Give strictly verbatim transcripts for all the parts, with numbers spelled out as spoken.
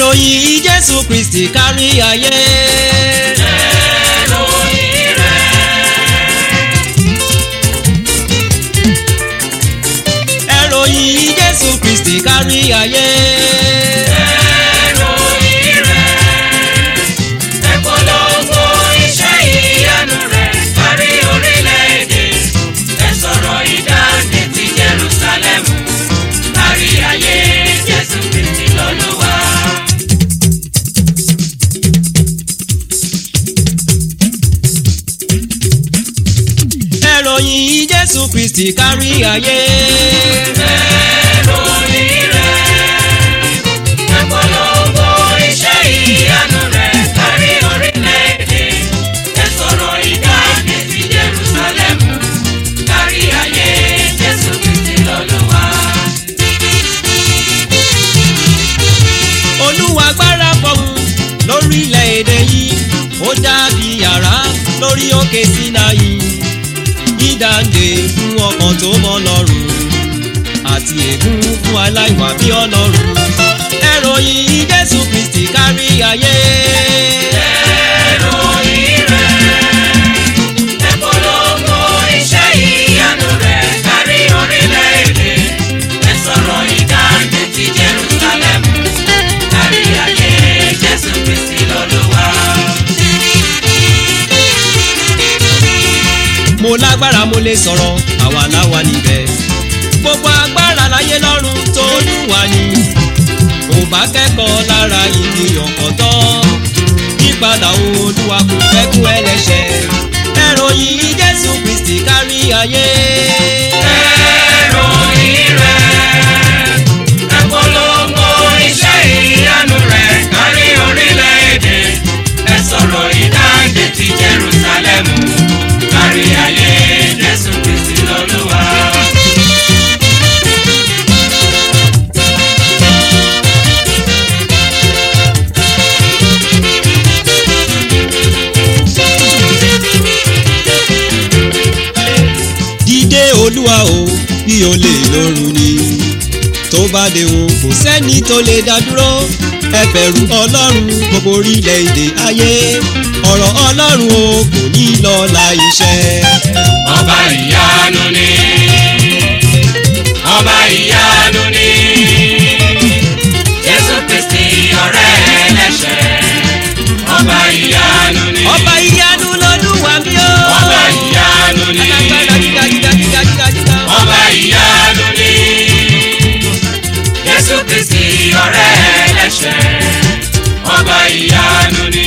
Ẹ̀ròyìn Jésù Kristi kárí ayé. Ẹ̀ròyìn rẹ̀. Ẹ̀ròyìn Jésù Kristi kárí ayé. Ẹ̀ròyìn rẹ̀. Ẹ polongo iṣẹ́ ìyanu rẹ̀ kárí orílẹ̀-èdè. Ẹ sọ̀rọ̀ ìdáǹdè ti Jerúsálẹ́mù kárí ayé. Jésù Kristi lọ́lúwa. Ẹ̀ròyìn Jésù Kristi kárí ayé. Ẹ̀ròyìn rẹ̀. Ẹ polongo iṣẹ́ ìyanu rẹ̀ kárí orílẹ̀-èdè. Ẹ sọ̀rọ̀ ìdáǹdè ti Jerúsálẹ́mù kárí ayé. Jésù Kristi lọ́lúwa. Olúwa agbára fọ̀hún lórílẹ̀‐èdè yìí, ó dàbí àrá lórí òkè Sínáì. Ìdáǹdè fún ọkàn tó mọ́ Ọlọ́run àti ègún fún aláìwà bí Ọlọ́run. Ẹ̀ròyìn Jésù Kristi kárí ayé. Ẹ̀ròyìn rẹ̀. Ẹ polongo iṣẹ́ ìyanu rẹ̀ kárí orílẹ̀-èdè. Ẹ sọ̀rọ̀ ìdáǹdè ti Jerúsálẹ́mù kárí ayé. Jésù Kristi lọ́lúwa. Mo lágbára mo lè sọ̀rọ̀, àwa láwa níbẹ̀. Gbogbo agbára láyé lọ́run tó Olúwa ni. Ò bá kẹ́kọ̀ọ́ lára igi ọ̀kọ̀tọ́. Yípadà Olúwa kò fẹ́ kú ẹlẹ́ṣẹ̀. Ẹ̀ròyìn Jésù Kristi kárí ayé. Ẹ̀ròyìn rẹ̀. Ẹ polongo iṣẹ́ ìyanu rẹ̀ kárí orílẹ̀-èdè. Ẹ sọ̀rọ̀ ìdáǹdè ti Jerúsálẹ́mù kárí ayé. Jésù Kristi lọ́lúwa. Dìde Olúwa o, bí o lè lọ́run ni. Tó bá dé o, kò sẹ́ni tó lè dá dúró. Ẹ bẹ̀rù Ọlọ́run gbogbo orílẹ̀-èdè ayé. Ọ̀rọ̀ Ọlọ́run o kò ní lọ láì ṣẹ. Ọba ìyanu ni. Ọba ìyanu ni. Jésù Kristi ọ̀rẹ́ ẹlẹ́ṣẹ̀. Ọba ìyanu ni. Ọba ìyanu l'Olúwa mi o. Ọba ìyanu ni. Alágbára gíga gíga gíga gíga gíga. Ọba ìyanu ni. Jésù Kristi ọ̀rẹ́ ẹlẹ́ṣẹ̀. Ọba ìyanu ni.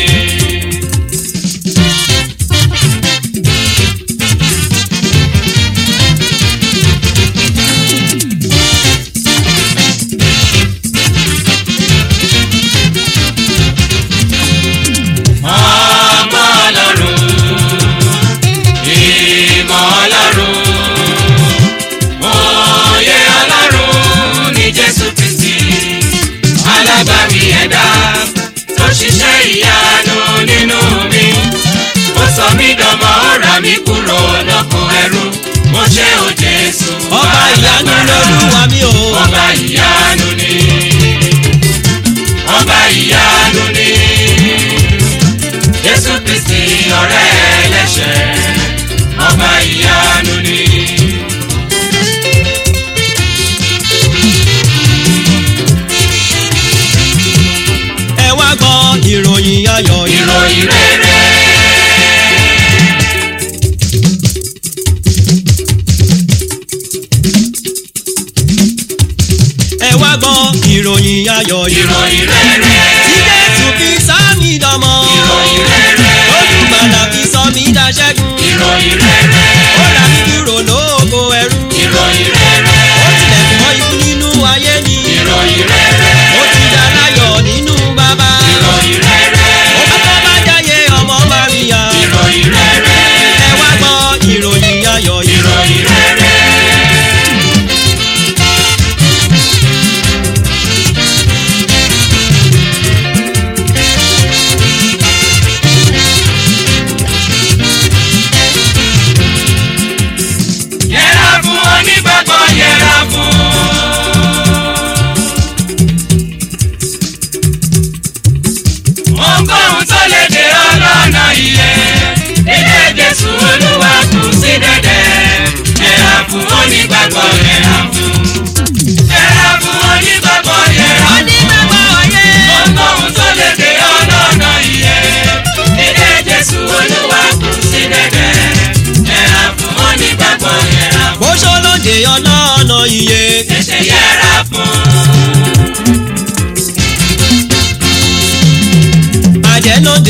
Ọmọ Ọlọ́run, ìmọ̀ Ọlọ́run, òye Ọlọ́run ni Jésù Kristi. Alágbàwí ẹ̀dá tó ṣiṣẹ́ ìyanu nínú mi. Ó sọ mí dọmọ, ó rà mí kúrò lóko ẹrú. Mo ṣe o Jésù. Ọba ìyanu l'Olúwa mi o. Ọba ìyanu ni. Ọba ìyanu ni. Jésù Kristi ọ̀rẹ́ ẹlẹ́ṣẹ̀. Ọba ìyanu ni. Ẹ wá gbọ́ ìròyìn ayọ̀. Ìròyìn rere. Ẹ wá gbọ́ ìròyìn ayọ̀. Ìròyìn rere. Tí Jésù fi sọ mí dọmọ. Ìròyìn rere. Olùgbàlà fi sọ mí daṣẹ́gun. Ìròyìn rere. Ó rà mí kúrò lóko ẹrú. Ìròyìn rere. Ó tilẹ̀kùn mọ́ ikú nínú ayé mi. Ìròyìn rere. Ó ti dá láyọ̀ nínú bàbá. Ìròyìn rere. Ó bá tó bá jáyé ọmọ Máríà. Ìròyìn rere. Ẹ wá gbọ́ ìròyìn ayọ̀. Ìròyìn rere.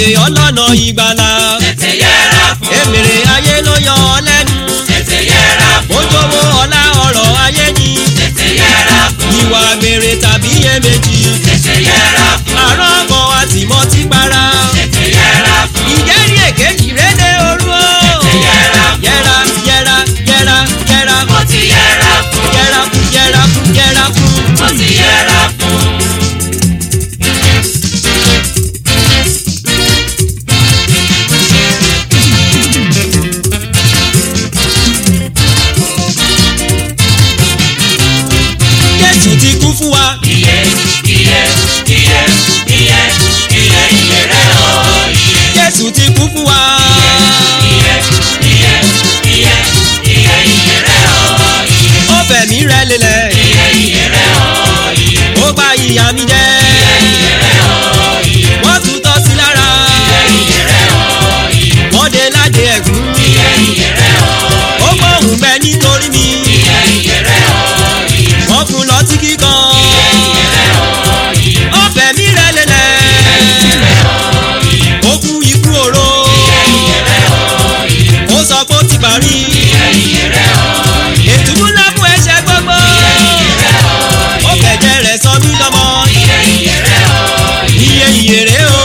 pàdé ọlọ́nà ìgbàlà. tètè yẹra fún. èmèrè ayé ló yọ ọ lẹ́nu. tètè yẹra fún. ojúbọ ọlá ọrọ̀ ayé ni. tètè yẹra fún. ìwà àgbèrè tàbí iyèméjì. tètè yẹra fún. àrọ́ ọkọ̀ àtìmọ́ ti para. tètè yẹra fún. ìjẹ́rìí èkejì rédé orú o. tètè yẹra fún. yẹra yẹra yẹra yẹra. mo ti yẹra fún. yẹra fún yẹra fún yẹra fún. mo ti yẹra fún. Jésù ti kú fún wa. iye iye iye iye iye iye rẹ o iye. Jésù ti kú fún wa. iye iye iye iye iye rẹ o iye. ó fẹ̀mí rẹ̀ lélẹ̀. iye iye rẹ o iye. ó gba ìyà mi jẹ́. iye rẹ o iye. wọ́n tún tọ́ sí lára. iye rẹ o iye. wọ́n dé ládé ẹ̀gún. iye iye rẹ o ó gbóhùn bẹ nítorí mi. iye iye rẹ o iye. wọ́n fún lọ sí kíkan. iye rẹ o iye. ó fẹ̀mí rẹ̀ lélẹ̀. iye rẹ o iye. ó kú ikú oró. iye rẹ o iye. ó sọ pé ó ti parí. iye rẹ o iye. ètùtù ńlá fún ẹ̀ṣẹ̀ gbogbo. iye rẹ o iye. ó fẹ̀jẹ̀ rẹ̀ sọ mí lọ́mọ. iye iye rẹ o iye. iye iye rẹ̀ o.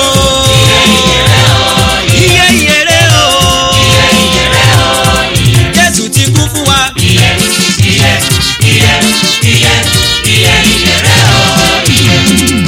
iye iye rẹ̀ o. iye rẹ o iye. Jésù ti kú fún wa. iye iye iye iye iye iye rẹ o iye.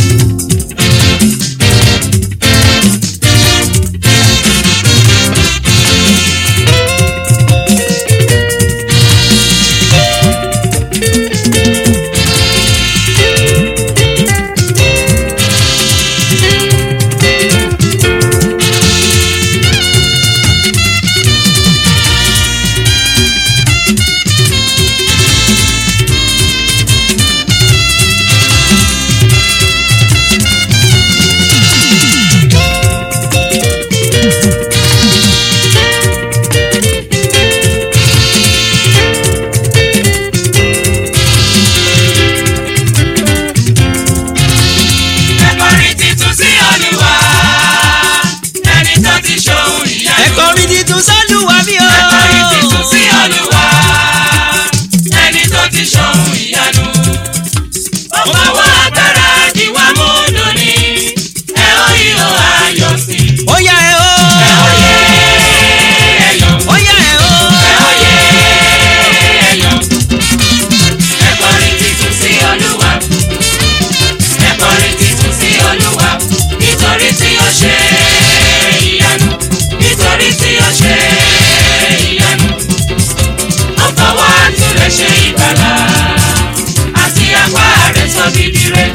ẹ̀kọ́rin titun sí Olúwa ẹni tó ti ṣohun ìyanu. ẹ̀kọ́rin titun sọ́lúwa mi o. ẹ̀kọ́rin titun sí Olúwa ẹni tó ti ṣohun ìyanu. ó fọwọ́ agbára ìwà mú lónìí ẹ ó yíyọ ayọ̀ sí. ó yá ẹ o. ẹ ó yẹ ẹyọ̀. ó yá ẹ o. ẹ ó yẹ ẹyọ̀. ẹ̀kọ́rin titun sí Olúwa. ẹ̀kọ́rin titun sí Olúwa nítorí tí ó ṣe ìyanu. nítorí tí ó ṣe ìyanu. ó fọwọ́ àtún rẹ̀ ṣe ìgbàlà àti apá rẹ̀ sọ gidi rẹ̀.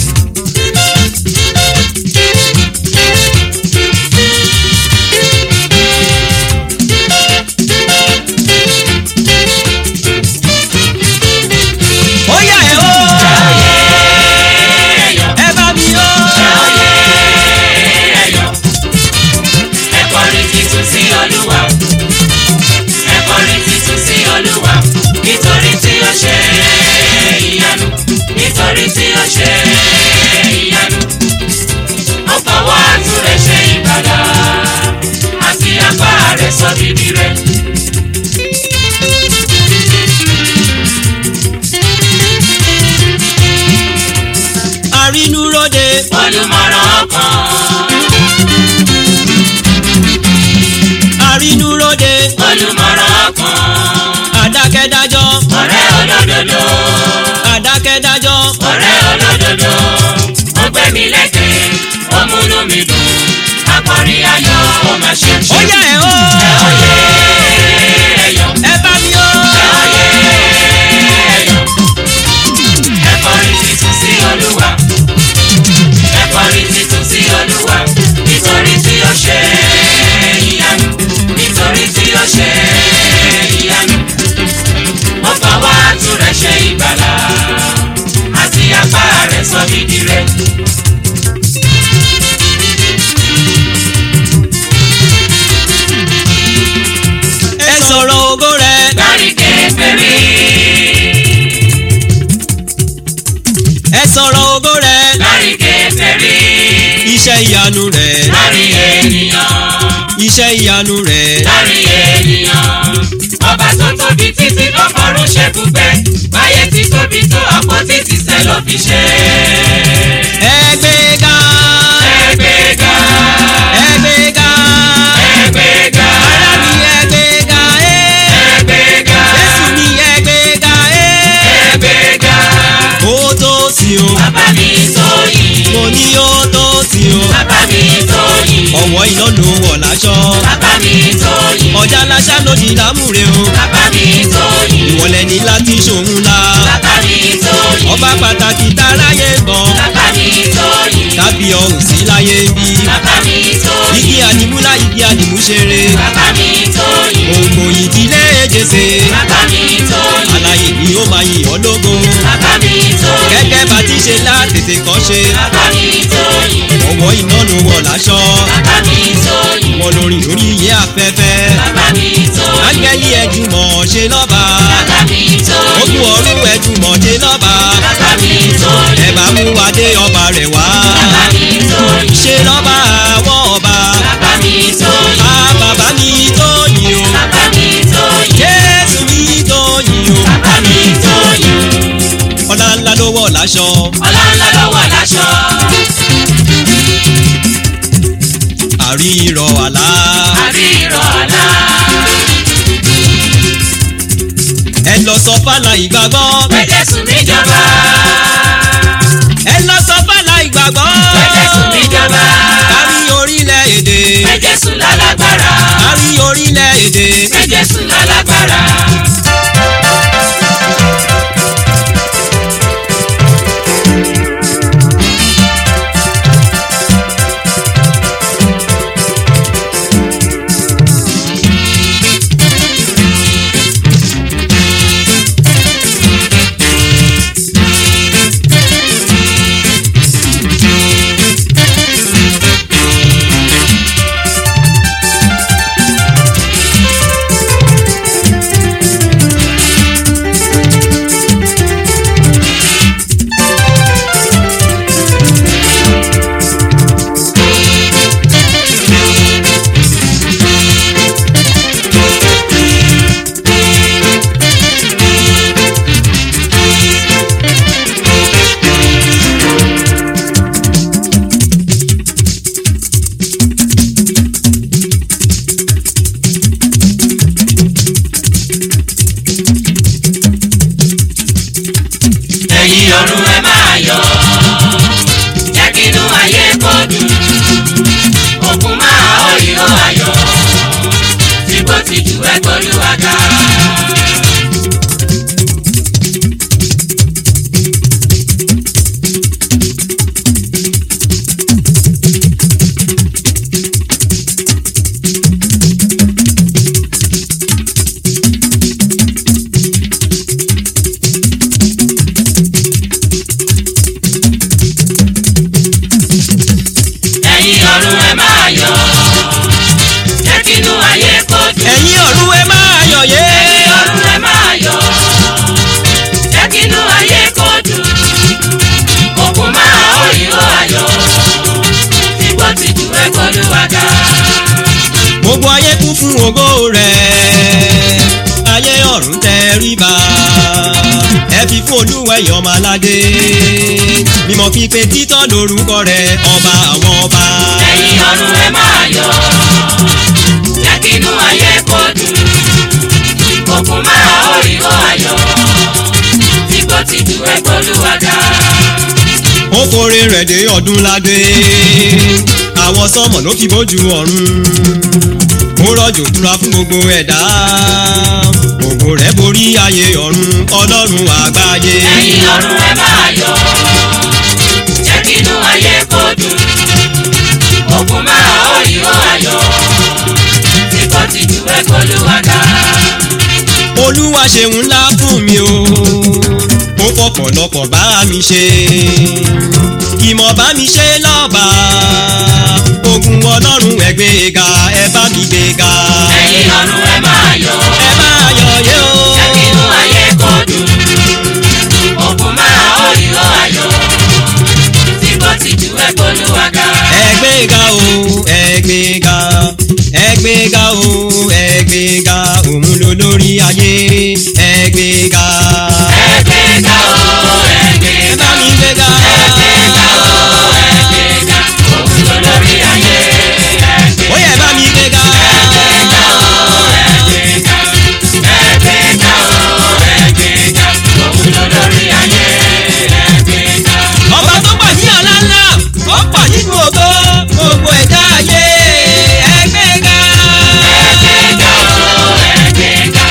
ó yá ẹ o. ẹyọ̀. ẹ bá mi o. ẹyọ̀. ẹ̀kọ́rin titun sí Olúwa. ẹ̀kọ́rin titun sí Olúwa nítorí tí ó ṣe ìyanu. nítorí tí ó ṣe ìyanu. ó fọwọ́ àtún rẹ̀ ṣe ìgbàlà àti apá rẹ̀ sọ gidi rẹ̀. àrínúróde. olùmọ̀ràn ọkàn. àrínúróde. olùmọ̀ràn ọkàn. àdákẹ́dájọ́. ọ̀rẹ́ olódodo. àdákẹ́dájọ́. ọ̀rẹ́ olódodo. ó gbé mi lékè ó múnú mi dùn. akọrin ayọ̀ ó máa ṣe ṣe. ó yá ẹ o. ẹ ó yẹ ẹyọ̀. ẹ bá mi o. ẹ ó yẹ ẹyọ̀. ẹ̀kọ́rin titun sí Olúwa. ẹ̀kọ́rin titun sí Olúwa nítorí tí ó ṣe ìyanu. nítorí tí ó ṣe ìyanu. ó fọwọ́ àtún rẹ̀ ṣe ìgbàlà àti apá rẹ̀ sọ gidi rẹ̀. ẹ sọ̀rọ̀ ògo rẹ̀. Lárí kèfèrí. ẹ sọ̀rọ̀ ògo rẹ̀. Lárí kèfèrí. iṣẹ́ ìyanu rẹ̀. Lárí ènìyàn. ìyanu rẹ̀. láàrin ènìyàn ọba tó tóbi títí ló fọ̀run ṣe bùgbé báyé ti tóbi tó àpótí ti sẹ́ ló fi ṣe. ẹgbẹ́ga ẹgbẹ́ga ẹgbẹ́ga ẹgbẹ́ga ara mi ẹgbẹ́ga ẹgbẹ́ga Jésù mi ẹgbẹ́ga ẹgbẹ́ga ó tó sí o bàbá mi tó yìn mo ní ó tó sí o bàbá mi tó yìn ọ̀wọ́ iná ló wọ̀ láṣọ bàbá mi tó yìn ọjà láṣà ló di lámùrè o bàbá mi tó yìn ìwọlẹ̀ ní láti ṣòun la bàbá mi tó yìn ọba pàtàkì táráyé gbọ́ bàbá mi tó yìn tàbí ọ̀hún sí láyé ń bí bàbá mi tó yìn igi àdìmúlá igi àdìmúṣeré bàbá mi tó yìn ògbò ìdílé jèsè bàbá mi tó yìn àlàyé ni ó máa yìn ọ́ lógo bàbá mi tó yìn gẹ́gẹ́ bá ti ṣe látètè kọ́ ṣe bàbá mi tó yìn ọ̀wọ́ iná ló wọ̀ láṣọ bàbá mi tó yìn wọn lórin lórí iye afẹ́fẹ́ bàbá mi tó yìn áńgẹ́lì ẹ̀jùmọ̀ ṣe lọ́ba bàbá mi tó yìn ogun ọ̀run ẹ̀jùmọ̀ ṣe lọ́ba bàbá mi tó yìn ẹ bá mú wa dé ọba rẹ̀ wá bàbá mi tó yìn ṣe lọ́ba àwọn ọba bàbá mi tó yìn á bàbá mi tó yìn o bàbá mi tó yìn Jésù mi tó yìn o bàbá mi tó yìn ọlá ńlá ló wọ̀ láṣọ ọlá ńlá ló wọ̀ láṣọ àrí irọ́ àlá àrí irọ́ àlá ẹ lọ sọ fàlà ìgbàgbọ́ pé Jésù mi jọba ẹ lọ sọ fàlà ìgbàgbọ́ pé Jésù mi jọba kárí orílẹ̀-èdè pé Jésù lálágbára kárí orílẹ̀-èdè pé Jésù lálágbára. ẹ̀yin ọ̀run ẹ máa yọ̀ jẹ́ kí inú ayé kó dùn òkun máa hó ìhó ayọ̀ tí bó ti jù ẹ́ gbólúwa ga. ẹ̀yin ọ̀run ẹ máa yọ̀ jẹ́ kí inú ayé kó dùn. ẹ̀yin ọ̀run ẹ máa yọ̀ yé ẹ̀yin ọ̀run ẹ máa yọ̀ jẹ́ kí inú ayé kó dùn òkun máa hó ìhó ayọ̀ tí bó ti jù ẹ́ gbólúwa ga. gbogbo ayé kún fún ògo rẹ̀ ayé ọ̀run tẹríba ẹ fi fún Olúwa ẹ̀yin ọmọ aládé mímọ́ pípé títọ́ lórúkọ rẹ̀ ọba àwọn ọba. ẹ̀yin ọ̀run ẹ máa yọ̀ jẹ́ kí inú ayé kó dùn òkun máa hó ìhó ayọ̀ tí bó ti jù ẹ́ gbólúwa ga. ó forí rẹ̀ dé ọdún ládé àwọn sọ́mọ̀ ló fi bójú ọ̀run ó rọ̀jò tura fún gbogbo ẹ̀dá ògo rẹ̀ borí ayé ọ̀run ọlọ́run àgbáyé. ẹ̀yin ọ̀run ẹ máa yọ̀ jẹ́ kí inú ayé kó dùn òkun máa hó ìhó ayọ̀ tí bó ti jù ẹ́ gbólúwa ga. olúwa ṣeun ńlá fún mi o ó fọ̀pọ̀lọpọ̀ bá mi ṣe ìmọ̀ bá mi ṣe lọ́ba ogun ọlọ́run ẹ gbé ga ẹ bá mi gbé ga. ẹ̀yin ọ̀run ẹ máa yọ̀ ẹ máa yọ̀ yé o. jẹ́ kí inú ayé kó dùn òkun máa hó ìhó ayọ̀ tí bó ti jù ẹ́ gbólúwa ga. ẹ gbé ga o ẹ gbé ga ẹ gbé ẹgbẹ́ga o ẹgbẹ́ga òun ló lórí ayé ẹgbẹ́ga. ẹgbẹ́ga o ẹgbẹ́ga. ẹ bá mi gbéga. ẹgbẹ́ga o ẹgbẹ́ga. òun ló lórí ayé ẹgbẹ́ga. ó yẹ bá mi gbéga. ẹgbẹ́ga o ẹgbẹ́ga. ẹgbẹ́ga o ẹgbẹ́ga. òun ló lórí ayé ẹgbẹ́ga. ọba tó pà ní ọ̀la ńlá ó pà nínú ògo gbogbo ẹ̀dá ayé ẹgbẹ́ga. ẹgbẹ́ga o ẹgbẹ́ga.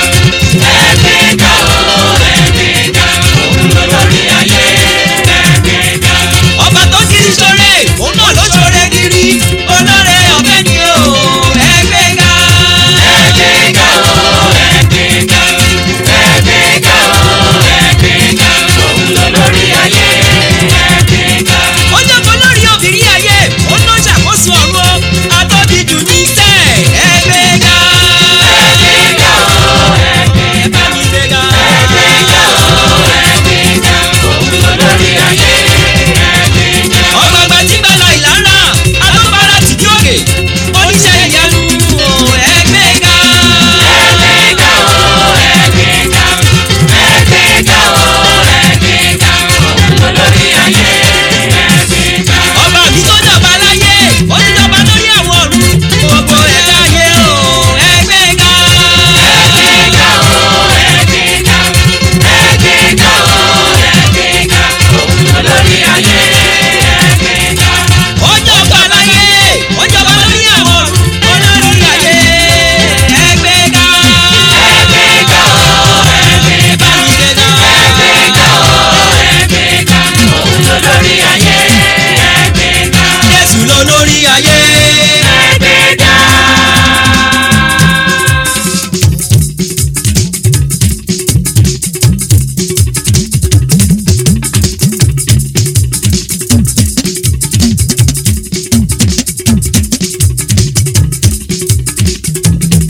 ẹgbẹ́ga o ẹgbẹ́ga. òun ló lórí ayé ẹgbẹ́ga. ọba tó kiri sóre òun náà ló sóre kiri olóore ọ̀fẹ́ ni o ẹgbẹ́ga. ẹgbẹ́ga o ẹgbẹ́ga. ẹgbẹ́ga o ẹgbẹ́ga. òun ló lórí ayé ẹgbẹ́ga. ó jókòó lórí obìnrin ayé ó ló ṣàkóso ọ̀run àtọ́bí jù ní tẹ̀ ẹgbẹ́ga. ẹgbẹ́ga o ẹgbẹ́ga. ẹ bá mi gbéga. ẹgbẹ́ga o ẹgbẹ́ga. òun ló lórí ayé ẹgbẹ́ga. ọgbàgbà tí gbàlà ìlara alóbara tìdí òkè oníṣẹ́ ìyanu o ẹgbẹ́ga. ẹgbẹ́ga o ẹgbẹ́ga. ẹgbẹ́ga o ẹgbẹ́ga. òun ló lórí ayé ẹgbẹ́ga. ọba mi tó jọba láyé ó ti jọba lórí àwọn ọ̀run gbogbo ẹ̀dá ayé o ẹgbẹ́ga. ẹgbẹ́ga o ẹgbẹ́ga. ẹgbẹ́ga o ẹgbẹ́ga. òun ló lórí ayé ẹgbẹ́ga. ó jọba láyé ó jọba lórí àwọn ọ̀run olórí ayé ẹgbẹ́ga. ẹgbẹ́ga o ẹ bá ẹgbẹ́ga. mi gbéga. ẹgbẹ́ga o ẹgbẹ́ga. òun ló lórí ayé ẹgbẹ́ga. Jésù ló lórí ayé. ẹgbẹ́ga.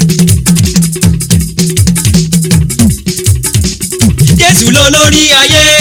Jésù ló lórí ayé.